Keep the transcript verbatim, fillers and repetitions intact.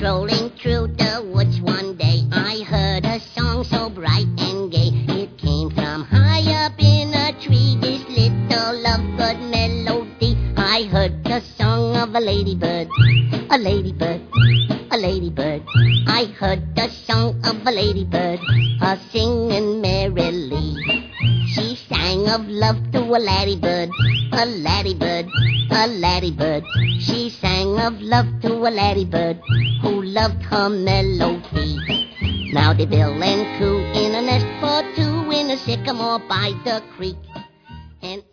Strolling through the woods one day, I heard a song so bright and gay. It came from high up in a tree, this little lovebird melody. I heard the song of a ladybird, a ladybird, a ladybird. I heard the song of a ladybird, a singing merrily. She sang of love to a laddybird, a laddybird, a laddybird. She sang of love to a laddybird who loved her melody. Now they bill and coo in a nest for two in a sycamore by the creek. And